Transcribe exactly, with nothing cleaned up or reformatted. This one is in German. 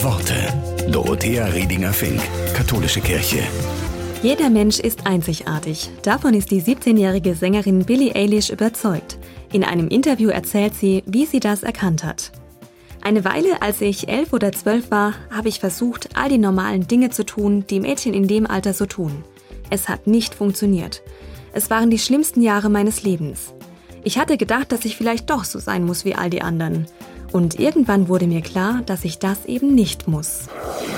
Worte. Dorothea Redinger-Fink, Katholische Kirche. Jeder Mensch ist einzigartig. Davon ist die siebzehnjährige Sängerin Billie Eilish überzeugt. In einem Interview erzählt sie, wie sie das erkannt hat. Eine Weile, als ich elf oder zwölf war, habe ich versucht, all die normalen Dinge zu tun, die Mädchen in dem Alter so tun. Es hat nicht funktioniert. Es waren die schlimmsten Jahre meines Lebens. Ich hatte gedacht, dass ich vielleicht doch so sein muss wie all die anderen. Und irgendwann wurde mir klar, dass ich das eben nicht muss.